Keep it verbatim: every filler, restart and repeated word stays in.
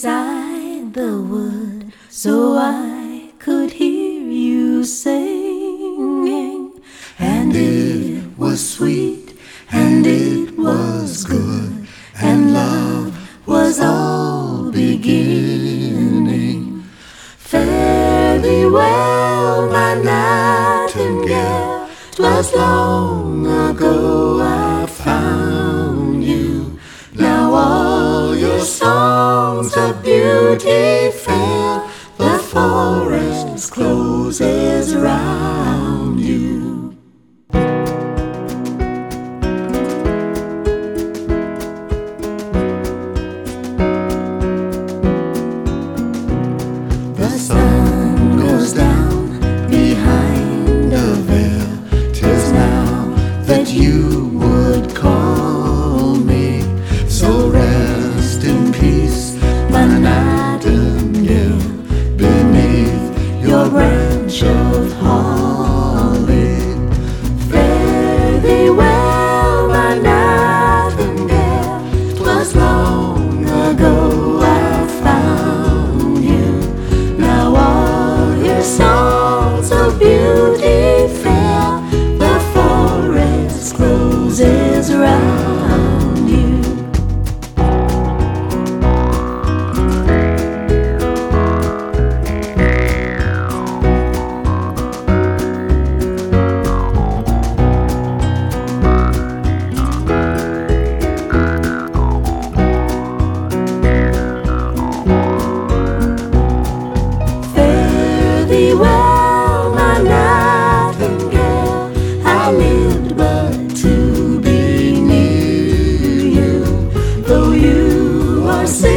beside the wood so I could hear you singing. And it was sweet, and it was good, and love was all beginning. Fare thee well, my nightingale, 'twas long ago I found you. Now all your songs of beauty fair, the forest closes round you. The sun goes down behind a veil, 'tis now that you would call me. So rest in peace, my nightingale, beneath your branch of holly. Fare thee well, my nightingale, 'twas long ago I found you. Now all your songs of beauty fair, the forest closes round you. Fare thee well, my nightingale, I lived but to be near you, though you are sick.